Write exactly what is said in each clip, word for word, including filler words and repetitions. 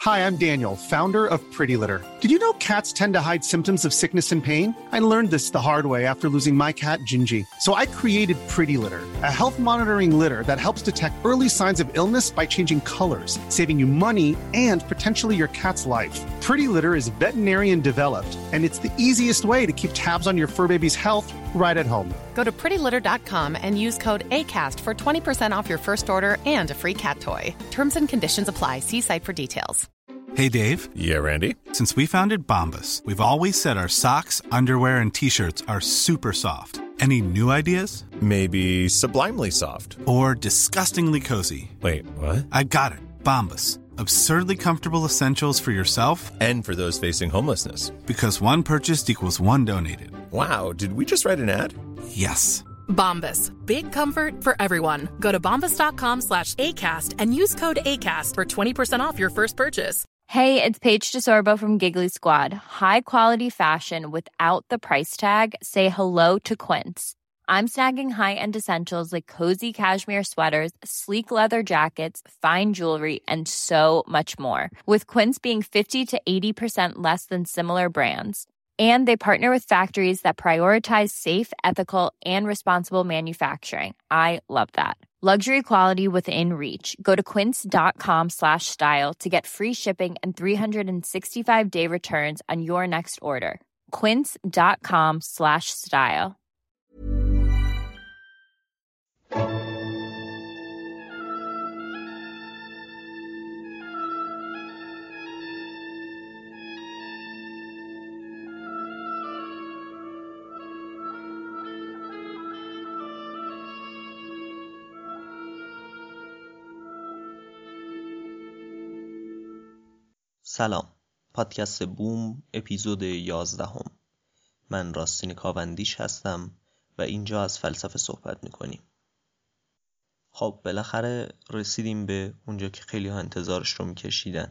Hi, I'm Daniel, founder of Pretty Litter. Did you know cats tend to hide symptoms of sickness and pain? I learned this the hard way after losing my cat, Gingy. So I created Pretty Litter, a health monitoring litter that helps detect early signs of illness by changing colors, saving you money and potentially your cat's life. Pretty Litter is veterinarian developed, and it's the easiest way to keep tabs on your fur baby's health right at home. Go to pretty litter dot com and use code ACAST for twenty percent off your first order and a free cat toy. Terms and conditions apply. See site for details. Hey, Dave. Yeah, Randy. Since we founded Bombas, we've always said our socks, underwear, and T-shirts are super soft. Any new ideas? Maybe sublimely soft. Or disgustingly cozy. Wait, what? I got it. Bombas. Absurdly comfortable essentials for yourself and for those facing homelessness. Because one purchased equals one donated. Wow, did we just write an ad? Yes. Bombas. Big comfort for everyone. Go to bombas dot com slash ACAST and use code ACAST for twenty percent off your first purchase. Hey, it's Paige DeSorbo from Giggly Squad. High quality fashion without the price tag. Say hello to Quince. I'm snagging high-end essentials like cozy cashmere sweaters, sleek leather jackets, fine jewelry, and so much more. With Quince being fifty to eighty percent less than similar brands. And they partner with factories that prioritize safe, ethical, and responsible manufacturing. I love that. Luxury quality within reach. Go to quince dot com slash style to get free shipping and three sixty-five day returns on your next order. quince dot com slash style. سلام، پادکست بوم اپیزود یازدهم. من راستین کاوندیش هستم و اینجا از فلسفه صحبت میکنیم. خب بالاخره رسیدیم به اونجا که خیلی ها انتظارش رو میکشیدن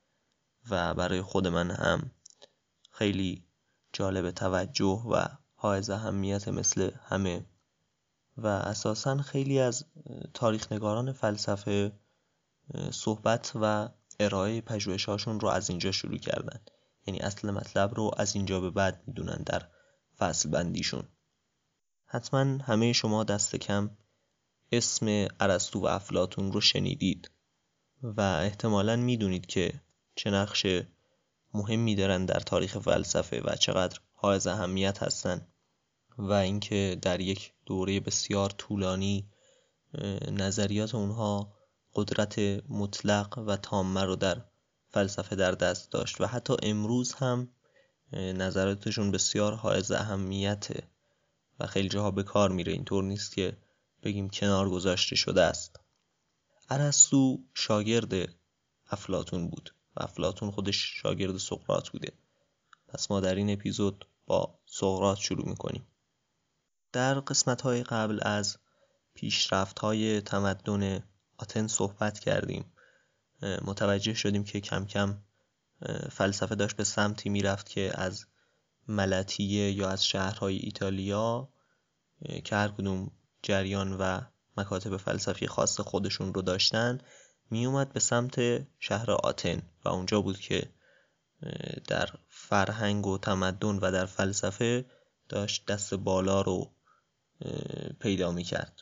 و برای خود من هم خیلی جالب توجه و حائز اهمیت مثل همه و اساساً خیلی از تاریخ نگاران فلسفه صحبت و ارائه پژوهش‌هاشون رو از اینجا شروع کردن. یعنی اصل مطلب رو از اینجا به بعد میدونن در فصل بندیشون. حتما همه شما دست کم اسم ارسطو و افلاطون رو شنیدید و احتمالاً میدونید که چه نقش مهمی دارن در تاریخ فلسفه و چقدر حائز اهمیت هستن و اینکه در یک دوره بسیار طولانی نظریات اونها قدرت مطلق و تامه رو در فلسفه در دست داشت و حتی امروز هم نظراتشون بسیار حائز اهمیته و خیلی جاها به کار میره. اینطور نیست که بگیم کنار گذاشته شده است. ارسطو شاگرد افلاطون بود و افلاطون خودش شاگرد سقراط بوده. پس ما در این اپیزود با سقراط شروع میکنیم. در قسمت‌های قبل از پیشرفت‌های تمدن آتن صحبت کردیم. متوجه شدیم که کم کم فلسفه داشت به سمتی میرفت که از ملتیه یا از شهرهای ایتالیا که هر کدوم جریان و مکاتب فلسفی خاص خودشون رو داشتن می اومد به سمت شهر آتن و اونجا بود که در فرهنگ و تمدن و در فلسفه داشت دست بالا رو پیدا می کرد.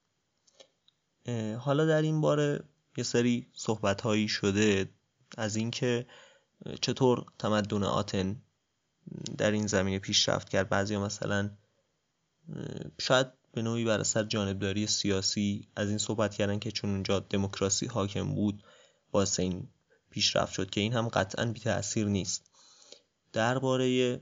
حالا در این باره یه سری صحبت هایی شده از اینکه چطور تمدن آتن در این زمینه پیشرفت کرد. بعضیا مثلا شاید به نوعی بر اثر جانبداری سیاسی از این صحبت کردن که چون اونجا دموکراسی حاکم بود واسه این پیشرفت شد، که این هم قطعاً بی تأثیر نیست. درباره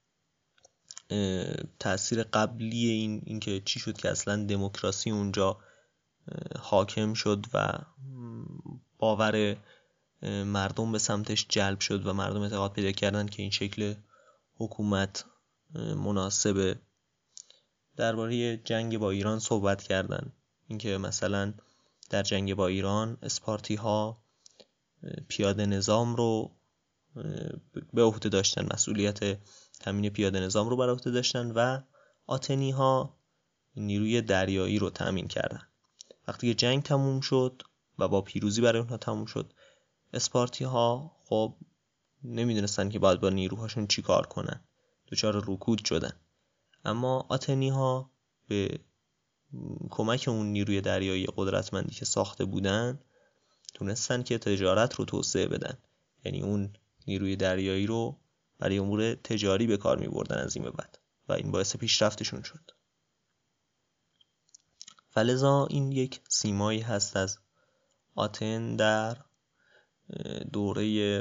تأثیر قبلی این اینکه چی شد که اصلا دموکراسی اونجا حاکم شد و باور مردم به سمتش جلب شد و مردم اعتقاد پیدا کردن که این شکل حکومت مناسبه. درباره جنگ با ایران صحبت کردن، اینکه مثلا در جنگ با ایران اسپارتی ها پیاده نظام رو به عهده داشتن، مسئولیت تامین پیاده نظام رو بر عهده داشتن و آتنی ها نیروی دریایی رو تامین کردن. وقتی که جنگ تموم شد و با پیروزی برای اونها تموم شد، اسپارتی ها خب نمیدونستن که باید با نیروهاشون چی کار کنن، دچار رکود شدن. اما آتنی ها به کمک اون نیروی دریایی قدرتمندی که ساخته بودن تونستن که تجارت رو توسعه بدن، یعنی اون نیروی دریایی رو برای امور تجاری به کار می بردن از این به بعد و این باعث پیشرفتشون شد. فلذا این یک سیمایی هست از آتن در دوره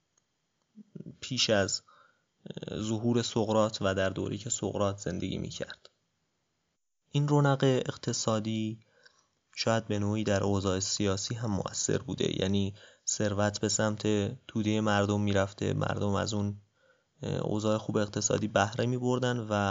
پیش از ظهور سقراط و در دوره‌ای که سقراط زندگی می‌کرد. این رونق اقتصادی شاید به نوعی در اوضاع سیاسی هم مؤثر بوده، یعنی ثروت به سمت توده مردم میرفته، مردم از اون اوضاع خوب اقتصادی بهره می‌بردن و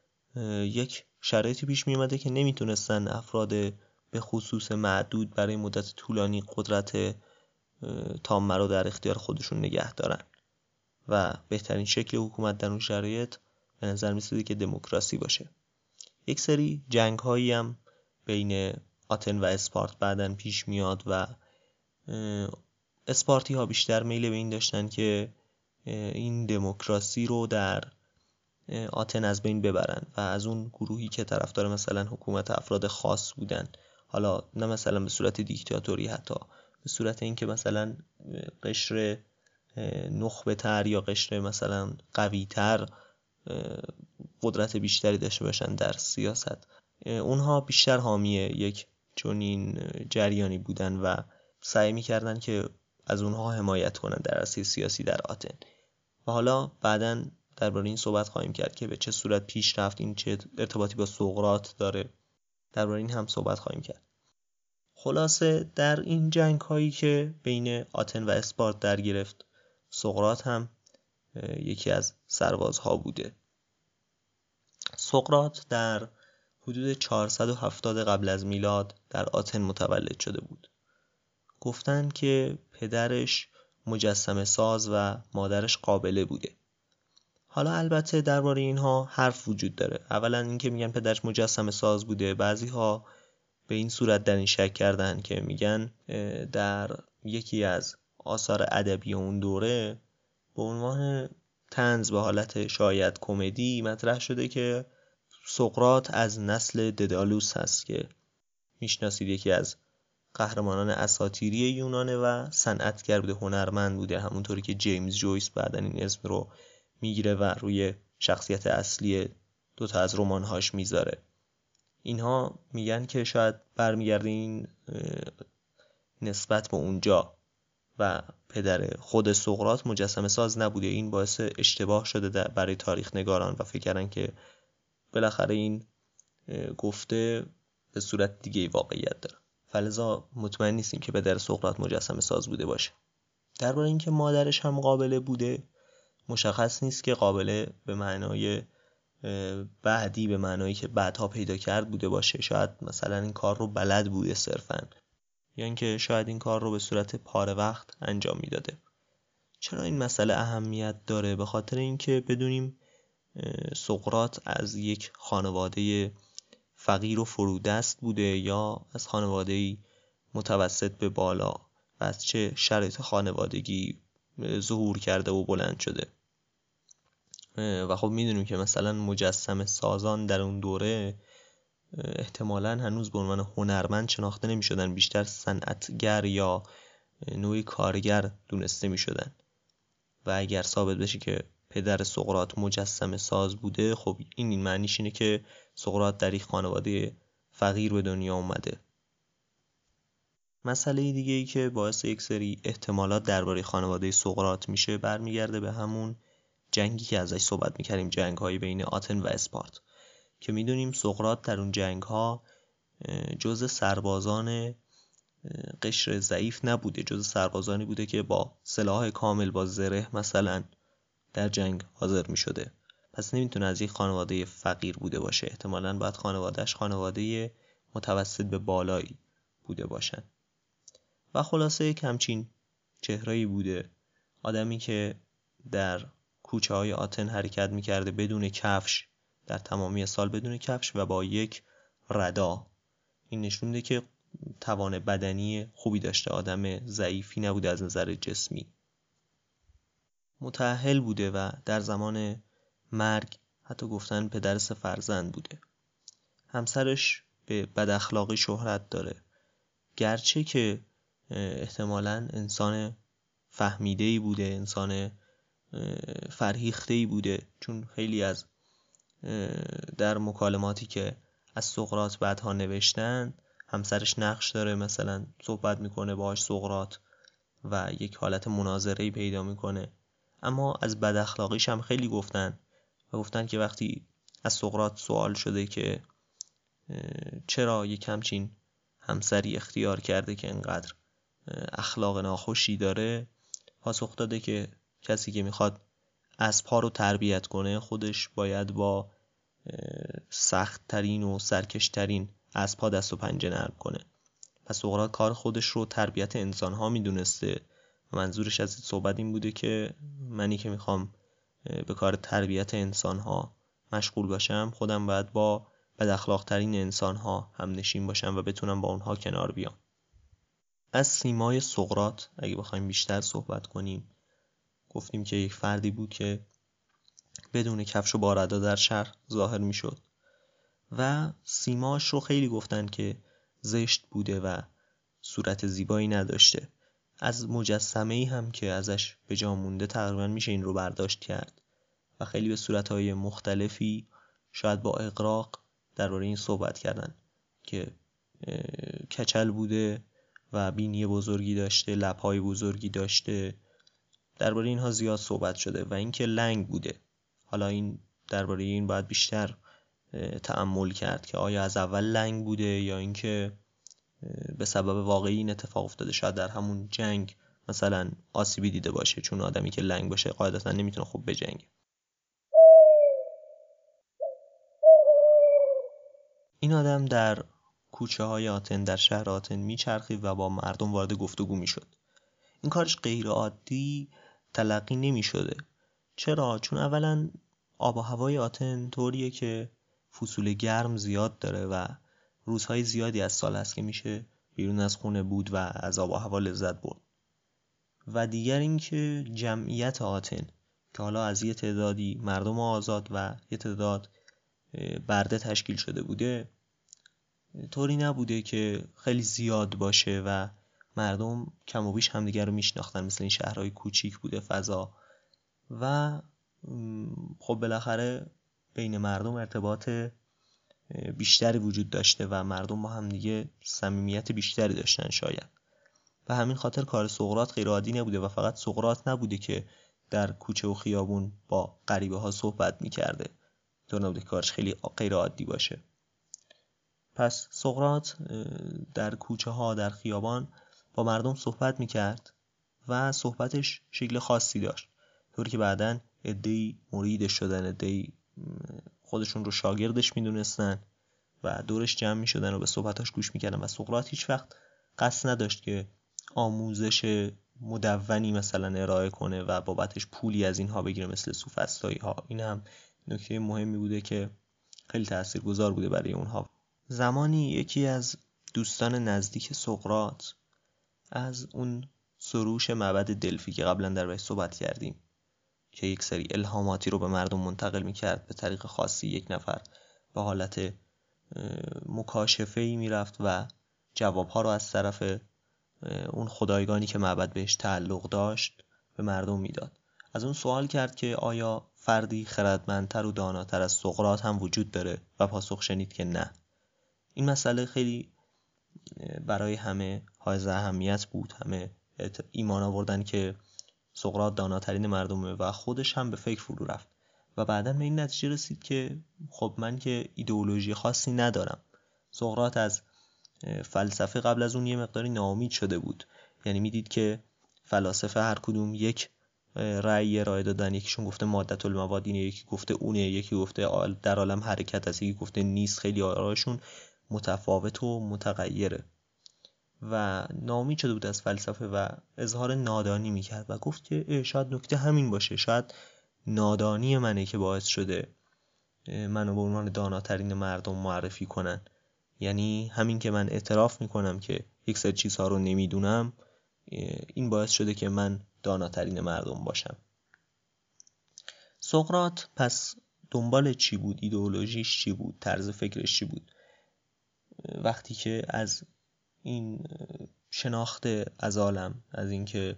یک شرایطی پیش می‌اومده که نمیتونستن افراد به خصوص معدود برای مدت طولانی قدرت تامه رو در اختیار خودشون نگه دارن و بهترین شکل حکومت در اون شرایط به نظر می‌رسید که دموکراسی باشه. یک سری جنگ‌هایی هم بین آتن و اسپارت بعداً پیش میاد و اسپارتی ها بیشتر میل به این داشتن که این دموکراسی رو در آتن از بین ببرن و از اون گروهی که طرفدار مثلا حکومت افراد خاص بودن، حالا نه مثلا به صورت دیکتاتوری، حتی به صورت اینکه مثلا قشر نخبه تر یا قشر مثلا قوی تر قدرت بیشتری داشته باشن در سیاست، اونها بیشتر حامی یک چنین جریانی بودن و سعی می‌کردن که از اونها حمایت کنن در عرصه سیاسی در آتن. و حالا بعداً درباره این صحبت خواهیم کرد که به چه صورت پیش رفت، این چه ارتباطی با سقراط داره، درباره این هم صحبت خواهیم کرد. خلاصه در این جنگ هایی که بین آتن و اسپارت در گرفت، سقراط هم یکی از سربازها بوده. سقراط در حدود چهارصد و هفتاد قبل از میلاد در آتن متولد شده بود. گفتن که پدرش مجسمه ساز و مادرش قابله بوده. حالا البته درباره اینها حرف وجود داره. اولا اینکه میگن پدرش مجسمه ساز بوده، بعضی ها به این صورت در این شک کردن که میگن در یکی از آثار ادبی اون دوره به عنوان طنز به حالت شاید کمدی مطرح شده که سقراط از نسل ددالوس هست که میشناسید، یکی از قهرمانان اساطیری یونانه و صنعتگر بوده، هنرمند بوده، همونطوری که جیمز جویس بعداً این اسم رو میگیره و روی شخصیت اصلی دوتا از رمان‌هاش میذاره. اینها میگن که شاید برمیگرده این نسبت به اونجا و پدر خود سقراط مجسمه ساز نبوده. این باعث اشتباه شده برای تاریخ نگاران و فکر کردن که بالاخره این گفته به صورت دیگه واقعیت داره. فلذا مطمئن نیستیم که پدر سقراط مجسمه ساز بوده باشه. درباره اینکه مادرش هم قابله بوده مشخص نیست که قابله به معنای بعدی، به معنایی که بعدها پیدا کرد بوده باشه. شاید مثلا این کار رو بلد بوده صرفاً، یا اینکه شاید این کار رو به صورت پاره وقت انجام میداده. چرا این مسئله اهمیت داره؟ به خاطر اینکه بدونیم سقراط از یک خانواده فقیر و فرودست بوده یا از خانواده متوسط به بالا و از چه شرایط خانوادگی ظهور کرده و بلند شده. و خب میدونیم که مثلا مجسمه سازان در اون دوره احتمالاً هنوز به عنوان هنرمند شناخته نمی شدن، بیشتر صنعتگر یا نوعی کارگر دونسته می شدن. و اگر ثابت بشه که پدر سقراط مجسمه ساز بوده، خب این این معنیش اینه که سقراط در یک خانواده فقیر به دنیا اومده. مسئله دیگه ای که باعث یک سری احتمالات درباره خانواده سقراط میشه برمیگرده به همون جنگی که ازش صحبت میکردیم، جنگ های بین آتن و اسپارت، که میدونیم سقراط در اون جنگ ها جزء سربازان قشر ضعیف نبوده، جزء سربازانی بوده که با سلاح کامل، با زره مثلا در جنگ حاضر میشده. پس نمیتونه از یک خانواده فقیر بوده باشه، احتمالاً باید خانوادهش خانواده متوسط به بالایی بوده باشن. و خلاصه یک همچین چهره‌ای بوده، آدمی که در کوچه های آتن حرکت میکرده بدون کفش، در تمامی سال بدون کفش و با یک ردا. این نشون میده که توان بدنی خوبی داشته، آدم ضعیفی نبوده از نظر جسمی، متأهل بوده و در زمان مرگ حتی گفتن پدر سه فرزند بوده. همسرش به بد اخلاقی شهرت داره، گرچه که احتمالاً انسان فهمیده‌ای بوده، انسان فرهیخته‌ای بوده، چون خیلی از در مکالماتی که از سقراط بعدها نوشتن همسرش نقش داره، مثلا صحبت میکنه باهاش سقراط و یک حالت مناظره‌ای پیدا میکنه. اما از بد اخلاقیش هم خیلی گفتن و گفتن که وقتی از سقراط سوال شده که چرا یک همچین همسری اختیار کرده که انقدر اخلاق ناخوشی داره، پاسخ داده که کسی که میخواد اسب‌ها رو تربیت کنه خودش باید با سخت ترین و سرکش ترین اسب‌ها دست و پنجه نرم کنه. پس سقراط کار خودش رو تربیت انسان‌ها میدونسته و منظورش از این صحبت این بوده که منی که میخوام به کار تربیت انسان‌ها مشغول باشم خودم باید با بد اخلاق ترین انسان‌ها هم نشین باشم و بتونم با اونها کنار بیام. از سیمای سقراط اگه بخوایم بیشتر صحبت کنیم، گفتیم که یک فردی بود که بدون کفش و باردا در شهر ظاهر می شد و سیماش رو خیلی گفتن که زشت بوده و صورت زیبایی نداشته. از مجسمه‌ای هم که ازش به جا مونده تقریبا میشه این رو برداشت کرد و خیلی به صورت‌های مختلفی شاید با اغراق درباره این صحبت کردن که کچل بوده و بینی بزرگی داشته، لب‌های بزرگی داشته، درباره اینها زیاد صحبت شده و اینکه لنگ بوده. حالا این درباره این باید بیشتر تأمل کرد که آیا از اول لنگ بوده یا اینکه به سبب واقعی این اتفاق افتاده. شاید در همون جنگ مثلا آسیبی دیده باشه، چون آدمی که لنگ باشه قاعدتا نمیتونه خوب بجنگه. این آدم در کوچه های آتن، در شهر آتن میچرخید و با مردم وارد گفتگو میشد. این کارش غیر عادی تلقی نمیشده. چرا؟ چون اولا آب و هوای آتن طوریه که فصول گرم زیاد داره و روزهای زیادی از سال هست که میشه بیرون از خونه بود و از آب و هوا لذت برد. و دیگر اینکه جمعیت آتن که حالا از یه تعدادی مردم آزاد و یه تعداد برده تشکیل شده بوده، طوری نبوده که خیلی زیاد باشه و مردم کم و بیش همدیگر رو میشناختن، مثل این شهرهای کوچیک بوده فضا و خب بالاخره بین مردم ارتباط بیشتری وجود داشته و مردم با هم دیگه صمیمیت بیشتری داشتن شاید. و همین خاطر کار سقراط غیر عادی نبوده و فقط سقراط نبوده که در کوچه و خیابون با غریبه ها صحبت میکرده، طور نبوده که کارش خیلی غیر عادی باشه. پس سقراط در کوچه ها، در خیابان با مردم صحبت میکرد و صحبتش شکل خاصی داشت، طوری که بعداً عده‌ای مریدش شدن، عده‌ای خودشون رو شاگردش میدونستن و دورش جمع میشدن و به صحبتاش گوش میکردن. و سقراط هیچ وقت قصد نداشت که آموزش مدونی مثلا ارائه کنه و بابتش پولی از اینها بگیره مثل سوفسطایی ها. این هم نکته مهمی بوده که خیلی تاثیرگذار بوده برای اونها. زمانی یکی از دوستان نزدیک سقراط از اون سروش معبد دلفی که قبلا در بحث صحبت کردیم که یک سری الهاماتی رو به مردم منتقل میکرد به طریق خاصی، یک نفر به حالت مکاشفه‌ای میرفت و جوابها رو از طرف اون خدایگانی که معبد بهش تعلق داشت به مردم میداد. از اون سوال کرد که آیا فردی خردمندتر و داناتر از سقراط هم وجود داره و پاسخ شنید که نه. این مسئله خیلی برای همه حائز اهمیت بود، همه ایمان آوردن که سقراط داناترین مردمه و خودش هم به فکر فرو رفت و بعداً به این نتیجه رسید که خب من که ایدئولوژی خاصی ندارم. سقراط از فلسفه قبل از اون یه مقداری ناامید شده بود، یعنی میدید که فلاسفه هر کدوم یک رأی ارائه دادن، یکیشون گفته مادة المواد اینه، یکی گفته اونه، یکی گفته در عالم حرکت هست، یکی گفته نیست. خیلی آراشون متفاوت و متغیره و ناامید شده بود از فلسفه و اظهار نادانی میکرد و گفت که شاید نکته همین باشه، شاید نادانی منه که باعث شده منو به عنوان داناترین مردم معرفی کنن. یعنی همین که من اعتراف میکنم که یک سری چیزها رو نمیدونم، این باعث شده که من داناترین مردم باشم. سقراط پس دنبال چی بود؟ ایدئولوژیش چی بود؟ طرز فکرش چی بود؟ وقتی که از این شناخت از عالم، از اینکه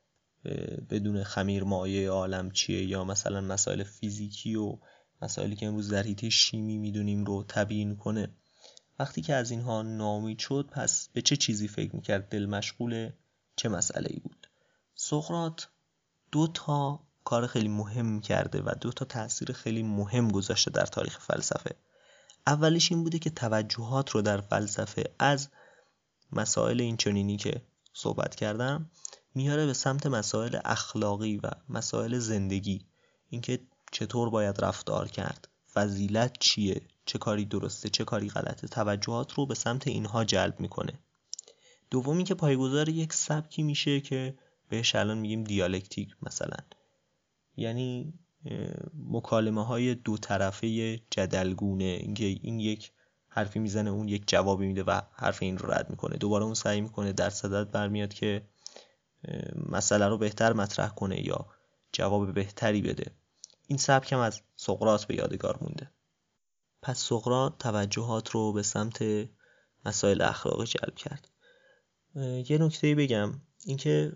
بدون خمیر مایع عالم چیه، یا مثلا مسائل فیزیکی و مسائلی که امروز در حیطه شیمی میدونیم رو تبیین کنه، وقتی که از اینها ناامید شد، پس به چه چیزی فکر میکرد؟ دل مشغول چه مسئله‌ای بود؟ سقراط دو تا کار خیلی مهم کرده و دو تا تأثیر خیلی مهم گذاشته در تاریخ فلسفه. اولیش این بوده که توجهات رو در فلسفه از مسائل اینچنینی که صحبت کردم میاره به سمت مسائل اخلاقی و مسائل زندگی، اینکه چطور باید رفتار کرد، فضیلت چیه، چه کاری درسته، چه کاری غلطه. توجهات رو به سمت اینها جلب میکنه. دومی که پایه‌گذار یک سبکی میشه که بهش الان میگیم دیالکتیک مثلا، یعنی مکالمه های دو طرفه جدلگونه، اینکه این یک حرفی میزنه اون یک جوابی میده و حرف این رو رد میکنه، دوباره اون سعی میکنه در صدد برمیاد که مسئله رو بهتر مطرح کنه یا جواب بهتری بده. این سبک هم از سقراط به یادگار مونده. پس سقراط توجهات رو به سمت مسائل اخلاقی جلب کرد. یه نکته بگم، اینکه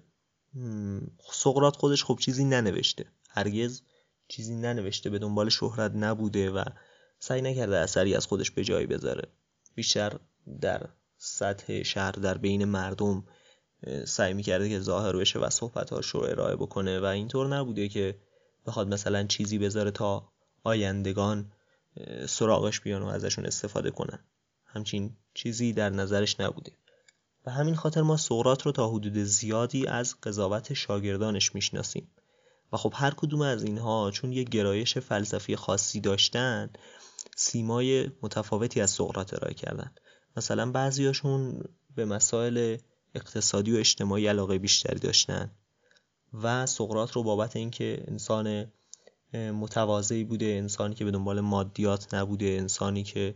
سقراط خودش خب چیزی ننوشته، هرگز چیزی ننوشته، به دنبال شهرت نبوده و سعی نکرده اثری از خودش به جای بذاره. بیشتر در سطح شهر، در بین مردم سعی میکرده که ظاهر بشه و صحبت‌هاش رو ارائه بکنه و اینطور نبوده که بخواد مثلا چیزی بذاره تا آیندگان سراغش بیان و ازشون استفاده کنن. همچین چیزی در نظرش نبوده. و همین خاطر ما سقراط رو تا حدود زیادی از قضاوت شاگردانش میشناسیم. و خب هر کدوم از اینها چون یک گرایش فلسفی خاصی داشتن، سیمای متفاوتی از سقراط ارائه کردن. مثلا بعضیاشون به مسائل اقتصادی و اجتماعی علاقه بیشتری داشتن و سقراط رو بابت اینکه انسان متواضعی بوده، انسانی که به دنبال مادیات نبوده، انسانی که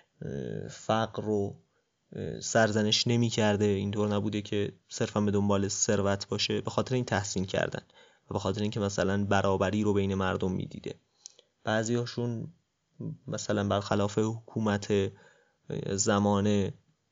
فقر رو سرزنش نمی کرده، اینطور نبوده که صرفا به دنبال ثروت باشه، به خاطر این تحسین کردن و به خاطر اینکه مثلا برابری رو بین مردم میدیده. بعضی هاشون مثلا برخلاف حکومت زمانه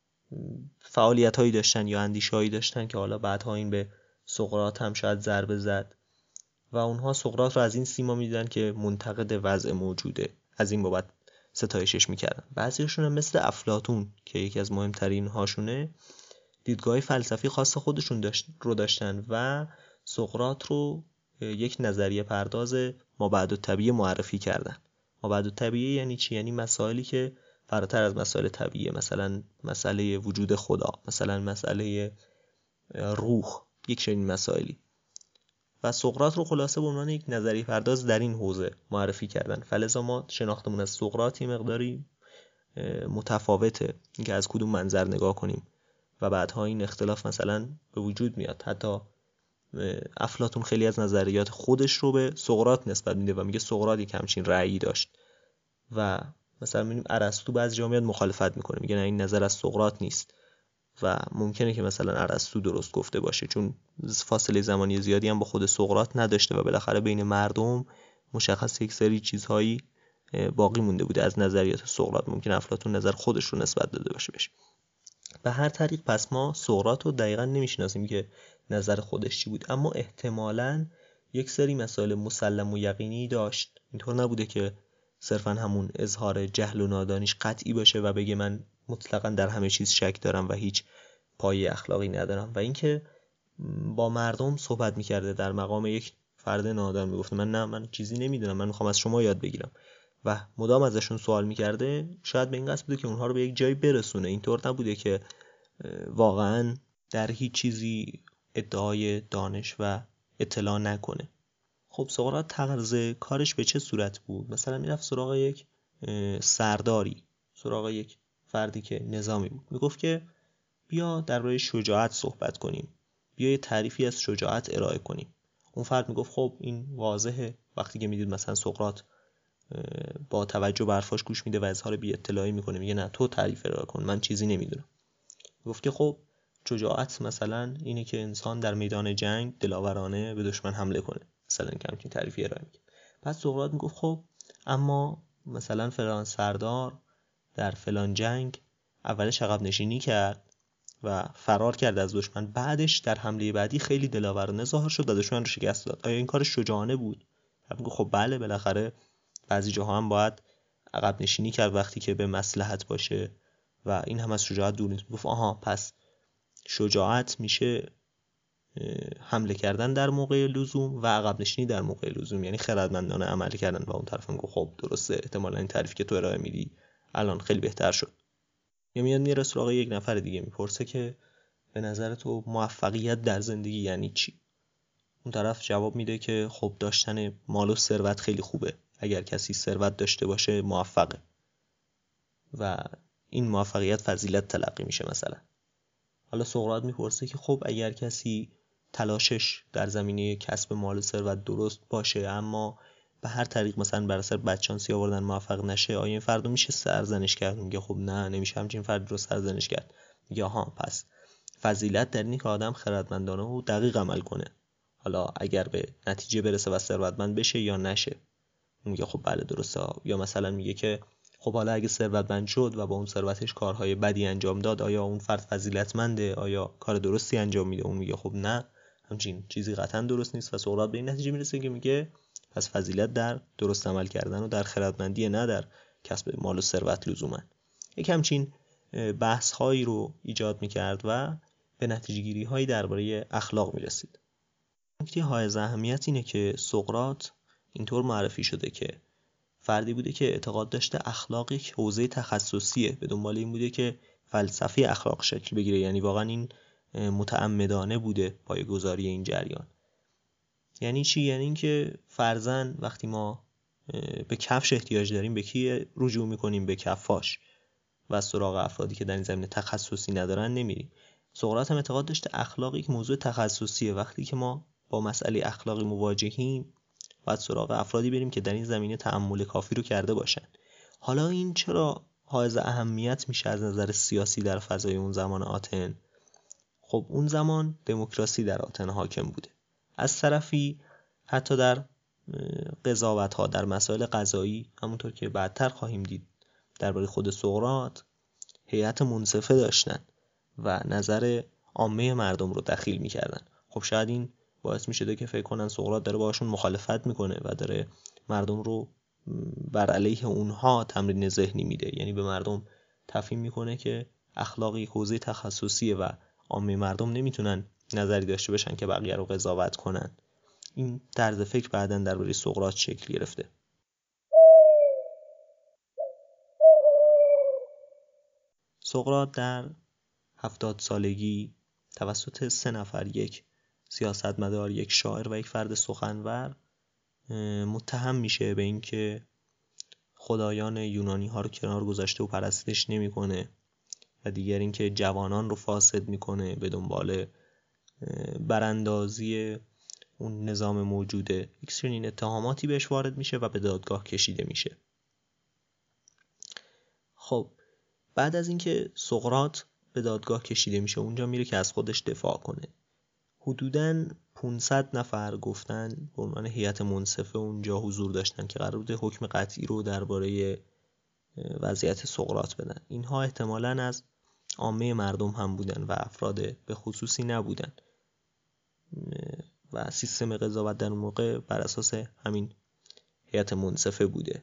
فعالیت هایی داشتن یا اندیشه هایی داشتن که حالا بعدها این به سقراط هم شاید ضربه زد و اونها سقراط رو از این سیما میدیدن که منتقد وضع موجوده، از این بابت ستایشش میکردن. بعضیشون هم مثل افلاطون که یکی از مهمترین هاشونه، دیدگاه فلسفی خاص خودشون داشت رو داشتن و سقراط رو یک نظریه پرداز مابعدالطبیعه معرفی کردن. مابعدالطبیعه یعنی چی؟ یعنی مسائلی که فراتر از مسائل طبیعیه، مثلا مسئله وجود خدا، مثلا مسئله روح، یک چنین مسائلی. و سقراط رو خلاصه به عنوان یک نظریه پرداز در این حوزه معرفی کردن. فلذا ما شناختمون از سقراط مقداری متفاوته، اینکه از کدوم منظر نگاه کنیم و بعدها این اختلاف مثلا به وجود میاد. حتی افلاطون خیلی از نظریات خودش رو به سقراط نسبت میده و میگه سقراط یک همچین رأیی داشت و مثلا میبینیم ارسطو بعضی جا میاد مخالفت میکنه، میگه نه این نظر از سقراط نیست و ممکنه که مثلا ارسطو درست گفته باشه، چون فاصله زمانی زیادی هم با خود سقراط نداشته و بالاخره بین مردم مشخص یک سری چیزهایی باقی مونده بوده از نظریات سقراط. ممکن افلاطون نظر خودش رو نسبت داده باشه بشه. به هر طریق پس ما سقراط رو دقیقاً نمیشناسیم که نظر خودش چی بود، اما احتمالاً یک سری مسائل مسلم و یقینی داشت. اینطور نبوده که صرفاً همون اظهار جهل و نادانیش قطعی باشه و بگه من مطلقاً در همه چیز شک دارم و هیچ پایه اخلاقی ندارم. و اینکه با مردم صحبت میکرده در مقام یک فرد نادان، میگفته من نه من چیزی نمیدونم، من میخوام از شما یاد بگیرم و مدام ازشون سوال میکرده. شاید به این قصد بوده که اونها رو به یک جایی برسونه، اینطور نبوده که واقعاً در هیچ چیزی ادعای دانش و اطلاع نکنه. خب سقراط طرز کارش به چه صورت بود؟ مثلا میرفت سراغ یک سرداری، سراغ یک فردی که نظامی بود، میگفت که بیا درباره شجاعت صحبت کنیم، بیا یه تعریفی از شجاعت ارائه کنیم. اون فرد میگفت خب این واضحه. وقتی که میدید مثلا سقراط با توجه به حرفاش گوش میده و اظهار بی اطلاعی میکنه، میگه نه تو تعریف ارائه کن، من چیزی نمیدونم. گفت که خب شجاعت مثلا اینه که انسان در میدان جنگ دلاورانه به دشمن حمله کنه، مثلا که همچین تعریفی ارائه میده. بعد سقراط میگفت خب اما مثلا فلان سردار در فلان جنگ اولش عقب نشینی کرد و فرار کرد از دشمن، بعدش در حمله بعدی خیلی دلاورانه ظاهر شد و دشمن رو شکست داد. آیا این کار شجاعانه بود؟ میگه خب بله، بالاخره بعضی جاها هم باید عقب نشینی کرد وقتی که به مصلحت باشه و این هم از شجاعت دور نیست. گفت آها، پس شجاعت میشه حمله کردن در موقع لزوم و عقب نشینی در موقع لزوم، یعنی خردمندانه عمل کردن. و اون طرف هم گفت خب درسته، احتمالاً این تعریفی که تو ارائه میدی الان خیلی بهتر شد. یا میاد میره سراغ یک نفر دیگه، میپرسه که به نظر تو موفقیت در زندگی یعنی چی؟ اون طرف جواب میده که خب داشتن مال و ثروت خیلی خوبه، اگر کسی ثروت داشته باشه موفقه و این موفقیت فضیلت تلقی میشه مثلا. حالا سقراط میپرسه که خب اگر کسی تلاشش در زمینه کسب مال و ثروت درست باشه اما به هر طریق مثلا بر اثر بدشانسی آوردن موفق نشه، آیا این فرد رو میشه سرزنش کرد؟ میگه خب نه، نمیشه همچین فرد رو سرزنش کرد. میگه ها، پس فضیلت در اینه که آدم خردمندانه و دقیق عمل کنه، حالا اگر به نتیجه برسه و ثروتمند بشه یا نشه. میگه خب بله درسته. یا مثلا میگه که خب حالا اگه ثروتمند شد و با اون ثروتش کارهای بدی انجام داد، آیا اون فرد فضیلتمنده؟ آیا کار درستی انجام میده؟ اون میگه خب نه، همچین چیزی قطعا درست نیست. و سقراط به این نتیجه میرسه که میگه پس فضیلت در درست عمل کردن و در خردمندی، نه در کسب مال و ثروت لزوما. یک همچین بحث هایی رو ایجاد میکرد و به نتیجه گیری هایی درباره اخلاق میرسید. نکته حائز اهمیت اینه که سقراط اینطور معرفی شده که فردی بوده که اعتقاد داشته اخلاق یک حوزه تخصصیه، به دنبال این بوده که فلسفه اخلاق شکل بگیره، یعنی واقعا این متعمدانه بوده پایه‌گذاری این جریان. یعنی چی؟ یعنی این که فرضاً وقتی ما به کفش احتیاج داریم به کی رجوع میکنیم؟ به کفاش، و سراغ افرادی که در این زمینه تخصصی ندارن نمیریم. سقراط هم اعتقاد داشته اخلاق یک موضوع تخصصیه، وقتی که ما با مسئله اخلاقی مواجهیم باید سراغ افرادی بریم که در این زمینه تأمل کافی رو کرده باشن. حالا این چرا حائز اهمیت میشه از نظر سیاسی در فضای اون زمان آتن؟ خب اون زمان دموکراسی در آتن حاکم بوده. از طرفی حتی در قضاوت‌ها در مسائل قضایی، همونطور که بعدتر خواهیم دید درباره خود سقراط، هیئت منصفه داشتن و نظر عامه مردم رو دخیل می‌کردن. خب شاید این باعث می‌شده که فکر کنن سقراط داره باهاشون مخالفت میکنه و داره مردم رو بر علیه اونها تمرین ذهنی میده، یعنی به مردم تفهیم میکنه که اخلاق یک حوزه تخصصیه و عامه مردم نمیتونن نظری داشته باشن که بقیه رو قضاوت کنن. این طرز فکر بعداً درباره سقراط شکل گرفته. سقراط در هفتاد سالگی توسط سه نفر، یک سیاستمدار، یک شاعر و یک فرد سخنور، متهم میشه به این که خدایان یونانی ها رو کنار گذاشته و پرستش نمی کنه و دیگر این که جوانان رو فاسد میکنه به دنبال براندازی اون نظام موجوده. یک سری این اتهاماتی بهش وارد میشه و به دادگاه کشیده میشه. خب بعد از اینکه سقراط به دادگاه کشیده میشه، اونجا میره که از خودش دفاع کنه. حدوداً پانصد نفر گفتن به عنوان هیئت منصفه اونجا حضور داشتن که قرار بوده حکم قطعی رو درباره وضعیت سقراط بدن. اینها احتمالاً از عامه مردم هم بودن و افراد به خصوصی نبودن و سیستم قضاوت در اون موقع بر اساس همین هیئت منصفه بوده.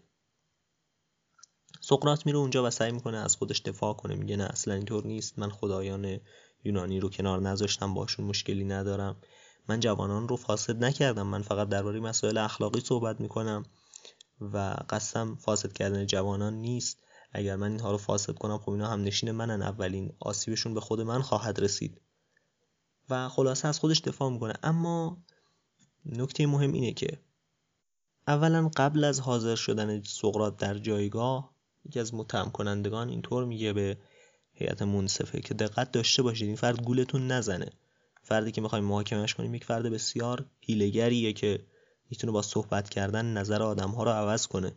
سقراط میره اونجا و سعی میکنه از خودش دفاع کنه، میگه نه اصلا اینطور نیست، من خدایان یونانی رو کنار نذاشتم، باشون مشکلی ندارم، من جوانان رو فاسد نکردم، من فقط درباره مسائل اخلاقی صحبت میکنم و قصدم فاسد کردن جوانان نیست. اگر من اینها رو فاسد کنم خب اینا هم نشین منن، اولین آسیبشون به خود من خواهد رسید و خلاصه از خودش دفاع میکنه. اما نکته مهم اینه که اولا قبل از حاضر شدن سقراط در جایگاه، یکی از متهم کنندگان اینطور میگه به هیئت منصفه که دقت داشته باشید این فرد گولتون نزنه. فردی که میخوایم محاکمهش کنیم یک فرد بسیار حیله‌گریه که میتونه با صحبت کردن نظر آدم‌ها رو عوض کنه.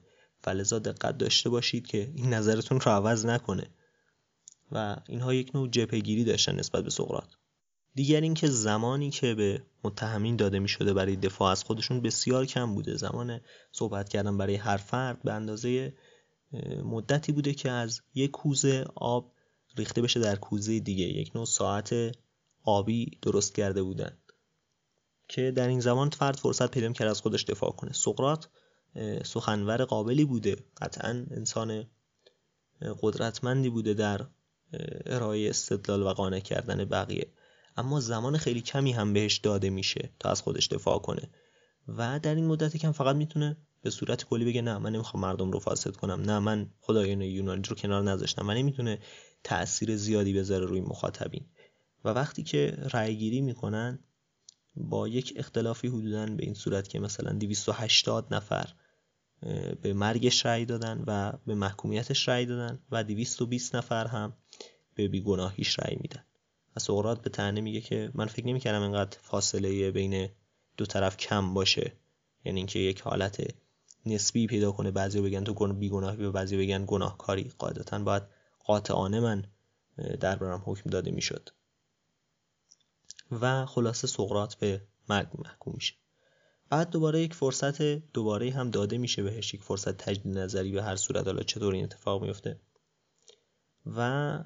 فلذا دقت داشته باشید که این نظرتون رو عوض نکنه. و اینها یک نوع جبهه‌گیری داشتن نسبت به سقراط. دیگر این که زمانی که به متهمین داده می شده برای دفاع از خودشون بسیار کم بوده. زمان صحبت کردن برای هر فرد به اندازه مدتی بوده که از یک کوزه آب ریخته بشه در کوزه دیگه، یک نوع ساعت آبی درست کرده بودن که در این زمان فرد فرصت پیدا کرد از خودش دفاع کنه. سقراط سخنور قابلی بوده، قطعاً انسان قدرتمندی بوده در ارائه استدلال و قانع کردن بقیه، اما زمان خیلی کمی هم بهش داده میشه تا از خودش دفاع کنه و در این مدت کم فقط میتونه به صورت کلی بگه نه من نمیخوام مردم رو فاسد کنم، نه من خدایان یونانی رو کنار نذاشتم. من نمیتونه تأثیر زیادی بذاره روی مخاطبین و وقتی که رأی گیری میکنن با یک اختلافی حدوداً به این صورت که مثلا دویست و هشتاد نفر به مرگش رأی دادن و به محکومیتش رأی دادن و دویست و بیست نفر هم به بیگناهیش رأی میدن. و سقراط به طعنه میگه که من فکر نمی‌کردم اینقدر فاصله بین دو طرف کم باشه، یعنی اینکه یک حالت نسبی پیدا کنه، بعضی بگن تو بیگناهی و بعضی بگن گناهکاری. قاعدتاً باید قاطعانه من دربارم حکم داده میشد. و خلاصه سقراط به مرگ محکوم میشه. بعد دوباره یک فرصت دوباره هم داده میشه بهش، یک فرصت تجدید نظری به هر صورت، حالا چطور این اتفاق میفته. و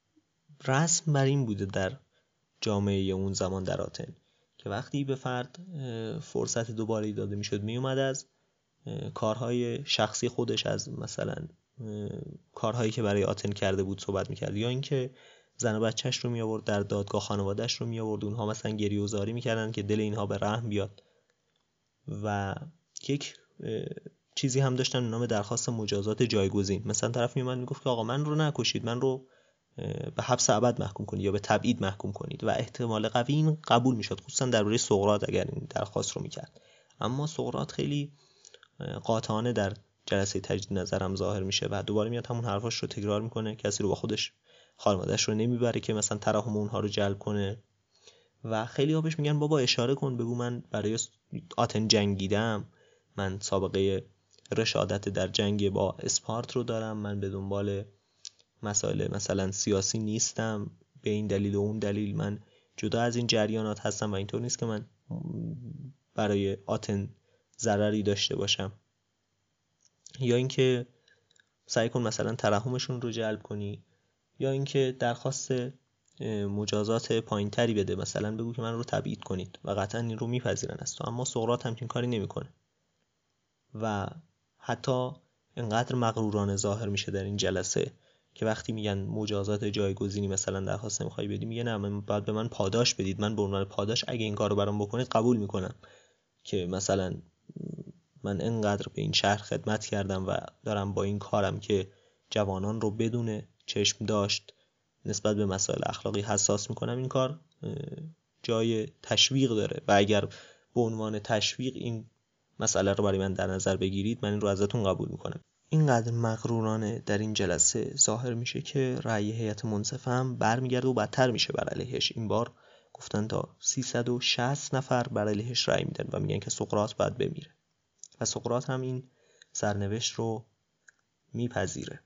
رسم بر این بوده در جامعه اون زمان در آتن که وقتی به فرد فرصت دوباره داده میشد میومد از کارهای شخصی خودش، از مثلا کارهایی که برای آتن کرده بود صحبت میکرد، یا اینکه زن و بچهش رو می آورد در دادگاه، خانواده‌اش رو می آورد، اونها مثلا گریه و زاری میکردن که دل اینها به رحم بیاد. و یک چیزی هم داشتن به نام درخواست مجازات جایگزین. مثلا طرف می اومد میگفت که آقا من رو نکشید، من رو به حبس ابد محکوم کنید یا به تبعید محکوم کنید و احتمال قوی این قبول میشد، خصوصا درباره سقراط اگر این درخواست رو میکرد. اما سقراط خیلی قاطعانه در جلسه تجدید نظر هم ظاهر میشه و دوباره میاد همون حرفاش رو تکرار میکنه، کسی رو با خودش، خانواده‌اش رو نمیبره که مثلا ترحم اونها رو جلب کنه. و خیلی ها بهش میگن بابا اشاره کن، بگو من برای آتن جنگیدم، من سابقه رشادت در جنگ با اسپارت رو دارم، من به دنبال مسائل مثلا سیاسی نیستم، به این دلیل و اون دلیل من جدا از این جریانات هستم و اینطور نیست که من برای آتن ضرری داشته باشم. یا اینکه سعی کن مثلا ترحمشون رو جلب کنی، یا اینکه درخواست مجازات پایینتری بده، مثلا بگو که من رو تبعید کنید و قطعا این رو میپذیرن از تو. اما سقراط همچین کاری نمیکنه و حتی انقدر مغرورانه ظاهر میشه در این جلسه که وقتی میگن مجازات جایگزینی مثلا درخواست نمیخوای بدی، میگه نه من باید به من پاداش بدید، من به عنوان پاداش اگه این کارو برام بکنید قبول میکنم که مثلا من انقدر به این شهر خدمت کردم و دارم با این کارم که جوانان رو بدون چشم داشت نسبت به مسائل اخلاقی حساس میکنم، این کار جای تشویق داره و اگر به عنوان تشویق این مسئله رو برای من در نظر بگیرید من این رو ازتون قبول میکنم. اینقدر مغرورانه در این جلسه ظاهر میشه که رأی هیئت منصفه هم برمیگرده و بدتر میشه بر علیهش. این بار گفتن تا سیصد و شصت نفر بر علیهش رأی میدن و میگن که سقراط باید بمیره و سقراط هم این سرنوشت رو میپذیره.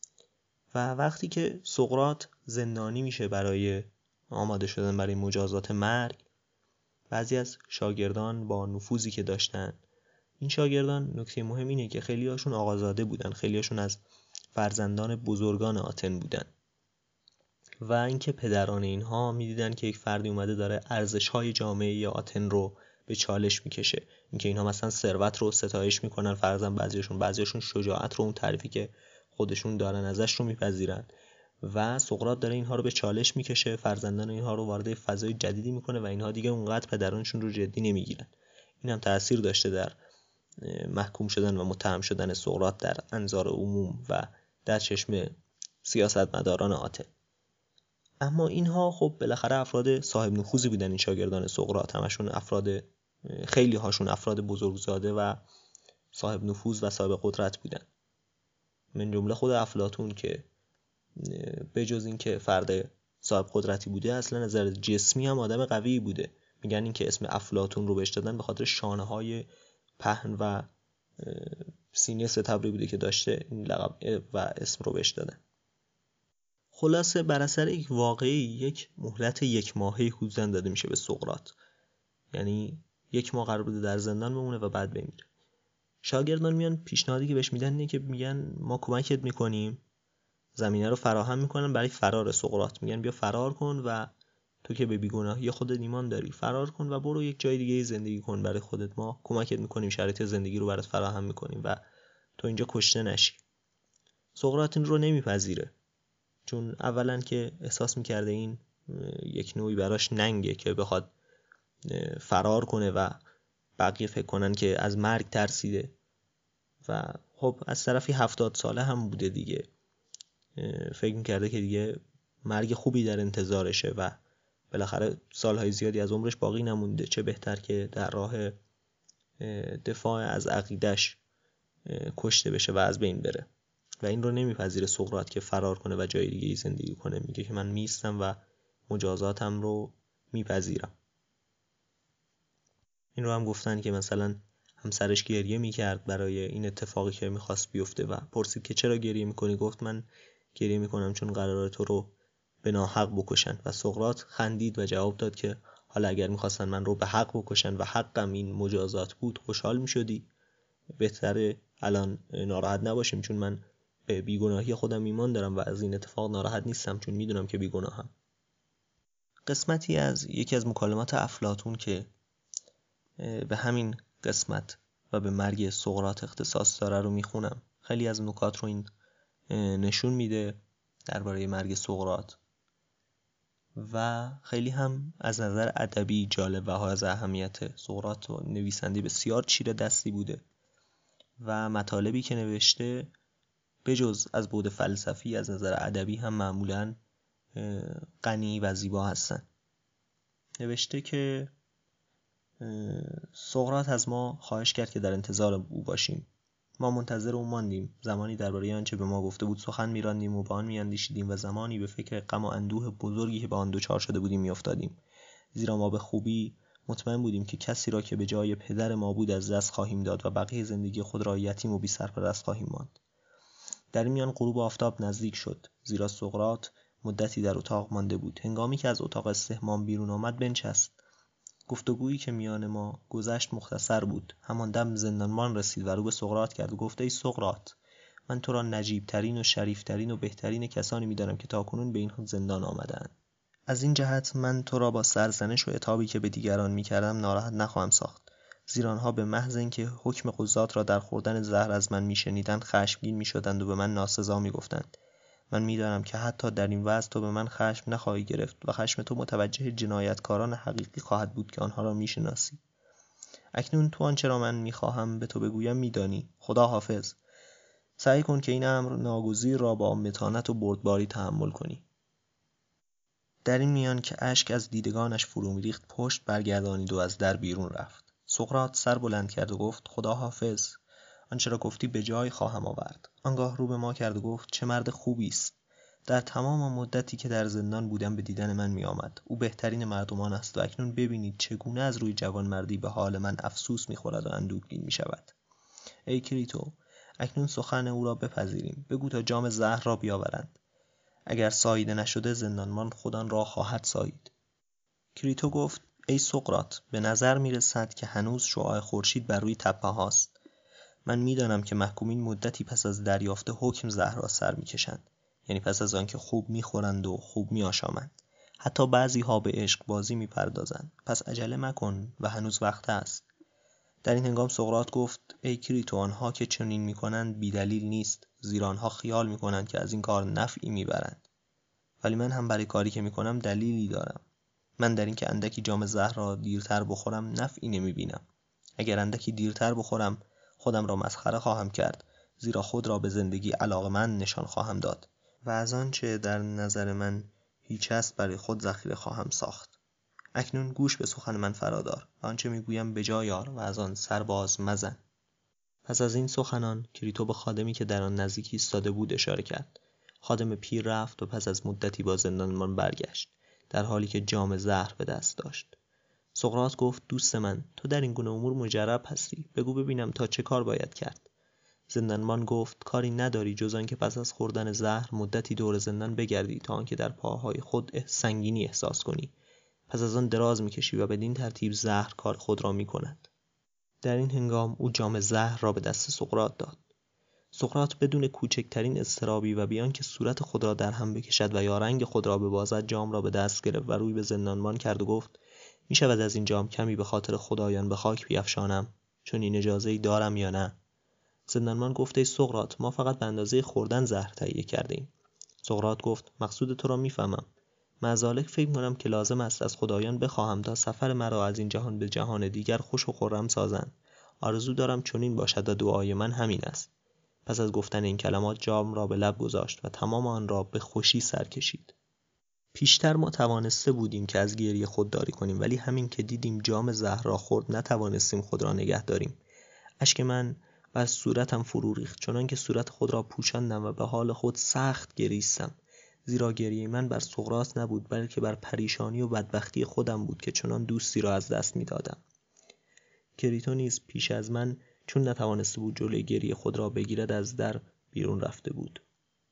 و وقتی که سقراط زندانی میشه برای آماده شدن برای مجازات مرگ، بعضی از شاگردان با نفوذی که داشتن، این شاگردان نکته مهم اینه که خیلی هاشون آقازاده بودن، خیلی هاشون از فرزندان بزرگان آتن بودن و اینکه پدران اینها میدیدن که یک فردی اومده داره ارزش‌های جامعه آتن رو به چالش میکشه، اینکه اینها مثلا ثروت رو ستایش میکنن، فرضاً بعضیشون بعضیشون شجاعت رو، اون تعریفی که خودشون دارن ازش رو میپذیرن و سقراط داره اینها رو به چالش میکشه، فرزندان اینها رو وارد فضای جدیدی میکنه و اینها دیگه اونقدر پدرانشون رو جدی نمیگیرن. این هم تأثیر داشته در محکوم شدن و متهم شدن سقراط در انظار عموم و در چشم سیاستمداران آتن. اما اینها خب بالاخره افراد صاحب نفوذی بودن، این شاگردان سقراط همشون افراد، خیلی هاشون افراد بزرگزاده و صاحب نفوذ و صاحب قدرت بودن، من جمله خود افلاطون که به جز این که فرد صاحب قدرتی بوده اصلا نظر جسمی هم آدم قوی بوده. میگن این که اسم افلاطون رو بهش دادن به خاطر شانه های پهن و سینه ستبری بوده که داشته این لقب و اسم رو بهش دادن. خلاصه بر اثر یک واقعی یک مهلت یک ماهه حدوداً داده میشه به سقراط. یعنی یک ماه قرار بوده در زندان بمونه و بعد بمیره. شاگردان میان پیشنهادی که بهش میدن اینه که میگن ما کمکت میکنیم، زمینه رو فراهم میکنن برای فرار سقراط. میگن بیا فرار کن و تو که به بیگناهی خودت ایمان داری، فرار کن و برو یک جای دیگه زندگی کن برای خودت، ما کمکت میکنیم، شرایط زندگی رو برات فراهم میکنیم و تو اینجا کشته نشی. سقراط این رو نمیپذیره، چون اولا که احساس میکرده این یک نوعی براش ننگه که بخواد فرار کنه و بقیه فکر کنن که از مرگ ترسیده و خب از طرفی هفتاد ساله هم بوده دیگه، فکر میکرده که دیگه مرگ خوبی در انتظارشه و بالاخره سالهای زیادی از عمرش باقی نمونده، چه بهتر که در راه دفاع از عقیدش کشته بشه و از بین بره و این رو نمیپذیره سقراط که فرار کنه و جای دیگه زندگی کنه. میگه که من میستم و مجازاتم رو میپذیرم. این رو هم گفتن که مثلا همسرش گریه میکرد برای این اتفاقی که میخواست بیفته و پرسید که چرا گریه میکنی؟ گفت من گریه میکنم چون قراره تو رو به ناحق بکشن. و سقراط خندید و جواب داد که حالا اگر میخواستن من رو به حق بکشن و حقم این مجازات بود خوشحال میشدی؟ بهتره الان ناراحت نباشیم، چون من به بیگناهی خودم ایمان دارم و از این اتفاق ناراحت نیستم چون میدونم که بیگناهم. قسمتی از یکی از مکالمات افلاطون که به همین قسمت و به مرگ سقراط اختصاص داره رو میخونم. خیلی از نکات رو این نشون میده درباره مرگ سقراط و خیلی هم از نظر ادبی جالب و از اهمیت سقراط و نویسنده بسیار چیره دستی بوده و مطالبی که نوشته بجز از بعد فلسفی از نظر ادبی هم معمولاً غنی و زیبا هستن. نوشته که سقراط از ما خواهش کرد که در انتظار او باشیم. ما منتظر او ماندیم. زمانی درباره آنچه به ما گفته بود سخن می‌راندیم و به آن می‌اندیشیدیم و زمانی به فکر غم و اندوه بزرگی که به آن دچار شده بودیم می‌افتادیم، زیرا ما به خوبی مطمئن بودیم که کسی را که به جای پدر ما بود از دست خواهیم داد و بقیه زندگی خود را یتیم و بی سرپرست خواهیم ماند. در این میان غروب آفتاب نزدیک شد، زیرا سقراط مدتی در اتاق مانده بود. هنگامی که از اتاق استحمام بیرون آمد بنشست. گفتگویی که میان ما گذشت مختصر بود. همان دم زندانبان رسید و رو به سقراط کرد و گفت ای سقراط، من تو را نجیب ترین و شریف ترین و بهترین کسانی می‌دانم که تاکنون به این زندان آمدند. از این جهت من تو را با سرزنش و عتابی که به دیگران می‌کردم ناراحت نخواهم ساخت، زیرا آنها به محض اینکه حکم قضات را در خوردن زهر از من میشنیدند خشمگین میشدند و به من ناسزا میگفتند. من میدانم که حتی در این وضع تو به من خشم نخواهی گرفت و خشم تو متوجه جنایتکاران حقیقی خواهد بود که آنها را میشناسی. اکنون تو آنچه را من میخواهم به تو بگویم میدانی. خدا حافظ. سعی کن که این امر ناگزیر را با متانت و بردباری تحمل کنی. در این میان که اشک از دیدگانش فرو میریخت پشت برگردانید و از در بیرون رفت. سقراط سر بلند کرد و گفت خدا حافظ. آنچه را گفتی به جای خواهم آورد. آنگاه رو به ما کرد و گفت چه مرد خوبی است. در تمام مدتی که در زندان بودم به دیدن من می آمد. او بهترین مردمان است و اکنون ببینید چگونه از روی جوانمردی به حال من افسوس می خورد و اندوهگین می شود. ای کریتو، اکنون سخن او را بپذیریم. بگو تا جام زهر را بیاورند. اگر ساییده نشده زندانبان خودان را خواهد سایید. کریتو گفت ای سقراط، به نظر می رسد که هنوز شعاع خورشید بر روی تپه هاست. من میدانم که محکومین مدتی پس از دریافت حکم زهر را سر میکشند، یعنی پس از آن که خوب میخورند و خوب میآشامند. حتی بعضی ها به عشق بازی میپردازند. پس عجله مکن و هنوز وقت است. در این هنگام سقراط گفت ای کریتو، آنها که چنین میکنند بیدلیل نیست، زیرا آنها خیال میکنند که از این کار نفعی میبرند. ولی من هم برای کاری که میکنم دلیلی دارم. من در این که اندکی جام زهر را دیرتر بخورم نفعی نمیبینم. اگر اندکی دیرتر بخورم خودم را مسخره خواهم کرد، زیرا خود را به زندگی علاقمند نشان خواهم داد و از آنچه در نظر من هیچ است برای خود ذخیره خواهم ساخت. اکنون گوش به سخن من فرادار و آنچه میگویم به جای آر و از آن سرباز مزن. پس از این سخنان کریتو به خادمی که در آن نزدیک ایستاده بود اشاره کرد. خادم پیر رفت و پس از مدتی با زندانبان برگشت، در حالی که جام زهر به دست داشت. سقراط گفت دوست من، تو در این گونه امور مجرب هستی. بگو ببینم تا چه کار باید کرد. زندانبان گفت کاری نداری جز آن که پس از خوردن زهر مدتی دور زندان بگردی تا آنکه در پاهای خود سنگینی احساس کنی. پس از آن دراز میکشی و بدین ترتیب زهر کار خود را میکند. در این هنگام او جام زهر را به دست سقراط داد. سقراط بدون کوچکترین اضطرابی و بیان که صورت خود را در هم بکشد و یا رنگ خود را ببازد جام را به دست گرفت و روی به زندانبان کرد و گفت می شود از این جام کمی به خاطر خدایان به خاک بیفشانم چون این اجازه‌ای دارم یا نه؟ زندانبان گفت ای سقراط ما فقط به اندازه خوردن زهر تهیه کردیم. سقراط گفت مقصود تو را میفهمم. معذالک فکر می‌کنم که لازم است از خدایان بخواهم تا سفر مرا از این جهان به جهان دیگر خوش و خرم سازند. آرزو دارم چنین باشد و دعای من همین است. پس از گفتن این کلمات جام را به لب گذاشت و تمام آن را به خوشی سر کشید. پیشتر ما توانسته بودیم که از گریه خودداری کنیم ولی همین که دیدیم جام زهر را خورد نتوانستیم خود را نگه داریم. اشک من بر صورتم فرو ریخت چنان که صورت خود را پوشاندم و به حال خود سخت گریستم. زیرا گریه من بر سقراط نبود بلکه بر پریشانی و بدبختی خودم بود که چنان دوستی را از دست می‌دادم. کریتو نیز پیش از من چون نتوانسته بود جلوی گریه خود را بگیرد از در بیرون رفته بود.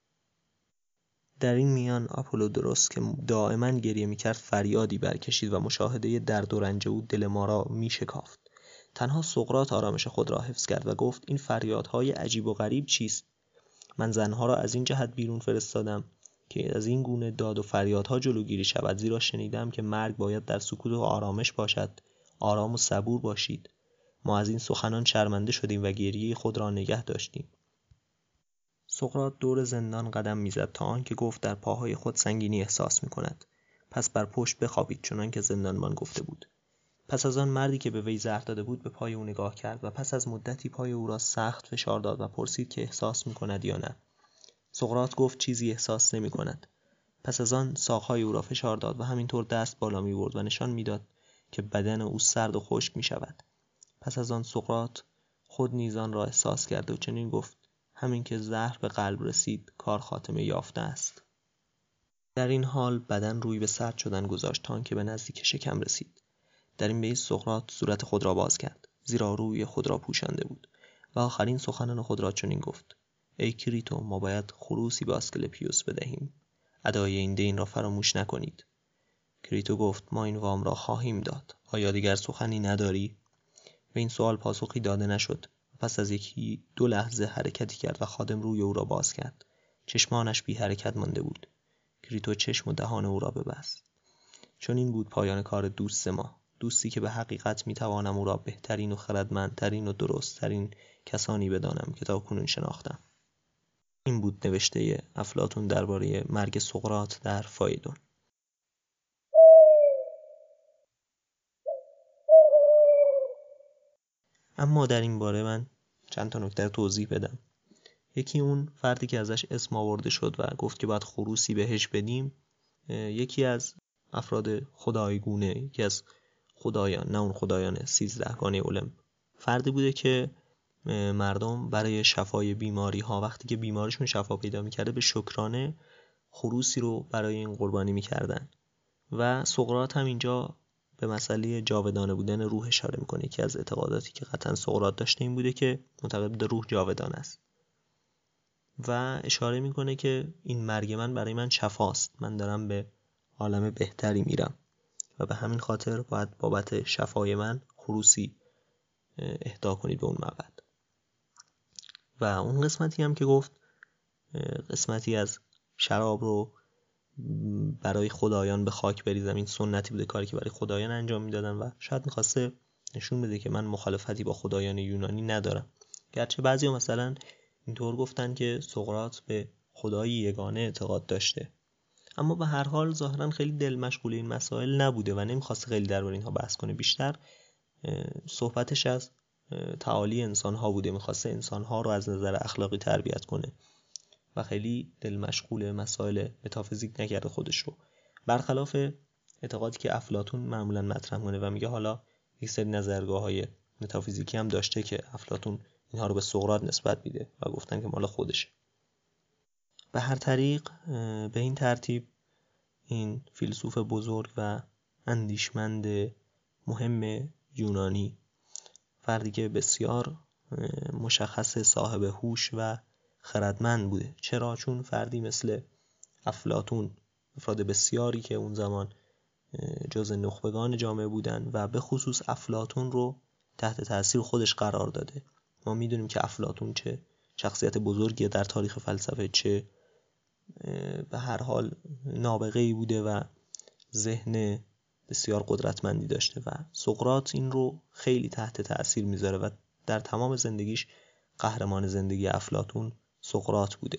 در این میان آپولودوروس که دائما گریه می‌کرد فریادی برکشید و مشاهده درد و رنج او دل ما را می‌شکافت. تنها سقراط آرامش خود را حفظ کرد و گفت این فریادهای عجیب و غریب چیست؟ من زنها را از این جهت بیرون فرستادم که از این گونه داد و فریادها جلوگیری شود زیرا شنیدم که مرگ باید در سکوت و آرامش باشد. آرام و صبور باشید. ما از این سخنان شرمنده شدیم و گریه خود را نگه داشتیم. سقراط دور زندان قدم میزد تا آنکه گفت در پاهای خود سنگینی احساس میکند. پس بر پشت بخوابید چنان که زندانبان گفته بود. پس از آن مردی که به وی زهر داده بود به پای او نگاه کرد و پس از مدتی پای او را سخت فشار داد و پرسید که احساس میکند یا نه. سقراط گفت چیزی احساس نمیکند. پس از آن ساقهای او را فشار داد و همینطور دست بالا میبرد و نشان میداد که بدن او سرد و خشک میشود. پس از آن سقراط خود نیز آن را احساس کرد و چنین گفت همین که زهر به قلب رسید کار خاتمه یافته است. در این حال بدن روی به سرد شدن گذاشت تا آنکه به نزدیک شکم رسید. در این بیت سقراط صورت خود را باز کرد زیرا روی خود را پوشانده بود و آخرین سخنان خود را چنین گفت ای کریتو ما باید خروسی به آسکلپیوس بدهیم. ادای این دین را فراموش نکنید. کریتو گفت ما این وام را خواهیم داد. آیا دیگر سخنی نداری؟ به این سوال پاسخی داده نشد. پس از یکی دو لحظه حرکتی کرد و خادم روی او را باز کرد. چشمانش بی حرکت مانده بود. کریتو چشم و دهان او را ببست. چون این بود پایان کار دوست ما. دوستی که به حقیقت میتوانم او را بهترین و خردمندترین و درستترین کسانی بدانم که تا کنون شناختم. این بود نوشته افلاطون درباره مرگ سقراط در فایدون. اما در این باره من چند تا نکته توضیح بدم. یکی اون فردی که ازش اسم آورده شد و گفت که باید خروسی بهش بدیم، یکی از افراد خدایگونه، یکی از خدایان، نه اون خدایان سیزدهگانه اولمپ، فردی بوده که مردم برای شفای بیماری ها وقتی که بیماریشون شفا پیدا میکرده به شکرانه خروسی رو برای این قربانی میکردن. و سقراط هم اینجا به مسئله جاودانه بودن روح اشاره میکنه که از اعتقاداتی که قطعا سقراط داشته این بوده که معتقد بوده روح جاودانه است و اشاره میکنه که این مرگ من برای من شفاست، من دارم به عالم بهتری میرم و به همین خاطر باید بابت شفای من خروسی اهدا کنید به اون معبد. و اون قسمتی هم که گفت قسمتی از شراب رو برای خدایان به خاک بریزم، این سنتی بوده، کاری که برای خدایان انجام میدادن و شاید میخواسته نشون بده که من مخالفتی با خدایان یونانی ندارم. گرچه بعضیا مثلا اینطور گفتن که سقراط به خدای یگانه اعتقاد داشته، اما به هر حال ظاهرا خیلی دل مشغول این مسائل نبوده و نمیخواسته خیلی درباره اینها بحث کنه. بیشتر صحبتش از تعالی انسان ها بوده، میخواسته انسان ها رو از نظر اخلاقی تربیت کنه و خیلی دل مشغول مسائل متافیزیک نکرده خودش رو، برخلاف اعتقادی که افلاطون معمولا مطرح کنه و میگه حالا یک سری نظرگاه های متافیزیکی هم داشته که افلاطون اینها رو به سقراط نسبت میده و گفتن که مال خودشه. به هر طریق به این ترتیب این فیلسوف بزرگ و اندیشمند مهم یونانی، فردی که بسیار مشخص صاحب هوش و خردمند بوده. چرا؟ چون فردی مثل افلاطون، افراد بسیاری که اون زمان جز نخبگان جامعه بودن و به خصوص افلاطون رو تحت تاثیر خودش قرار داده. ما میدونیم که افلاطون چه شخصیت بزرگی در تاریخ فلسفه، چه به هر حال نابغه‌ای بوده و ذهن بسیار قدرتمندی داشته و سقراط این رو خیلی تحت تاثیر میذاره و در تمام زندگیش قهرمان زندگی افلاطون سقراط بوده.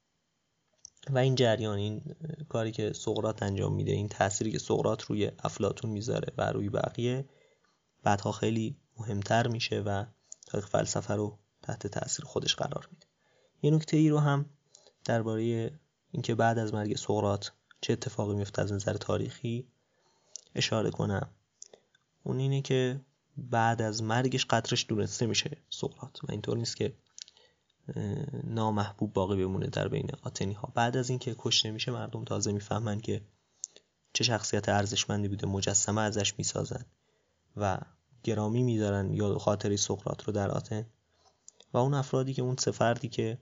و این جریان، این کاری که سقراط انجام میده، این تأثیری که سقراط روی افلاطون میذاره و روی بقیه، بعدها خیلی مهمتر میشه و تاریخ فلسفه رو تحت تأثیر خودش قرار میده. یه نکته ای رو هم درباره اینکه بعد از مرگ سقراط چه اتفاقی میفته از نظر تاریخی اشاره کنم. اون اینه که بعد از مرگش قدرش دونسته میشه سقراط و اینطور نیست که نامحبوب باقی بمونه در بین آتنی ها. بعد از اینکه کشته میشه مردم تازه میفهمن که چه شخصیت ارزشمندی بوده، مجسمه ازش میسازن و گرامی میدارن یاد خاطره سقراط رو در آتن. و اون افرادی که اون سه فردی که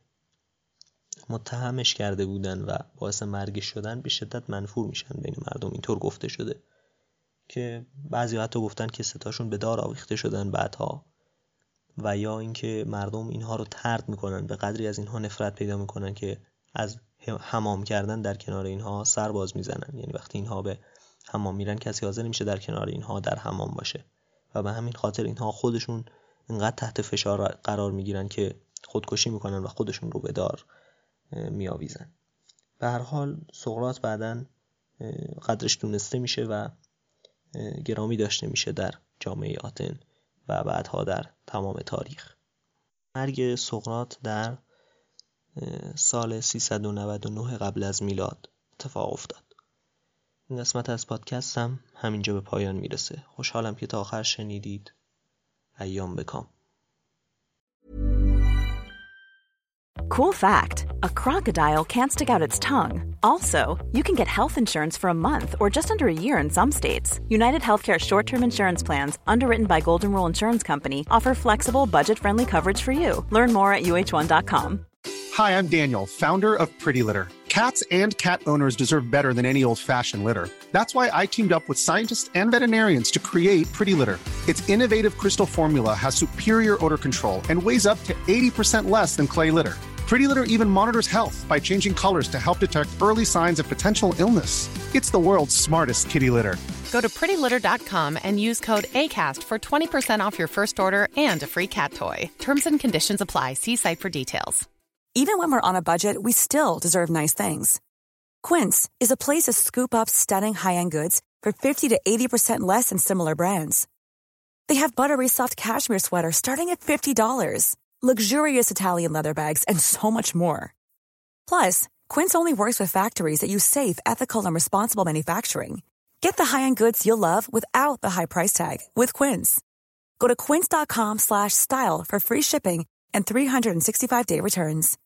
متهمش کرده بودن و باعث مرگش شدن به شدت منفور میشن بین مردم. اینطور گفته شده که بعضی حتی گفتن که سه تاشون به دار آویخته شدن بعدها، و یا اینکه مردم اینها رو طرد میکنن، به قدری از اینها نفرت پیدا میکنن که از حمام کردن در کنار اینها سر باز میزنن. یعنی وقتی اینها به حمام میرن کسی حاضر نمیشه در کنار اینها در حمام باشه و به همین خاطر اینها خودشون اینقدر تحت فشار قرار میگیرن که خودکشی میکنن و خودشون رو به دار میآویزن. به هر حال سقراط بعداً قدرش دونسته میشه و گرامی داشته میشه در جامعه آتن و بعدها در تمام تاریخ. مرگ سقراط در سال سیصد و نود و نه قبل از میلاد اتفاق افتاد. این قسمت از پادکستم همینجا به پایان میرسه. خوشحالم که تا آخر شنیدید. ایام بکام. Cool fact, a crocodile can't stick out its tongue. Also, you can get health insurance for a month or just under a year in some states. United Healthcare short-term insurance plans, underwritten by Golden Rule Insurance Company, offer flexible, budget-friendly coverage for you. Learn more at U H one dot com. Hi, I'm Daniel, founder of Pretty Litter. Cats and cat owners deserve better than any old-fashioned litter. That's why I teamed up with scientists and veterinarians to create Pretty Litter. Its innovative crystal formula has superior odor control and weighs up to eighty percent less than clay litter. Pretty Litter even monitors health by changing colors to help detect early signs of potential illness. It's the world's smartest kitty litter. Go to pretty litter dot com and use code ACAST for twenty percent off your first order and a free cat toy. Terms and conditions apply. See site for details. Even when we're on a budget, we still deserve nice things. Quince is a place to scoop up stunning high-end goods for fifty to eighty percent less than similar brands. They have buttery soft cashmere sweaters starting at fifty dollars. Luxurious Italian leather bags, and so much more. Plus, Quince only works with factories that use safe, ethical, and responsible manufacturing. Get the high-end goods you'll love without the high price tag with Quince. Go to quince dot com slash style for free shipping and three hundred sixty-five day returns.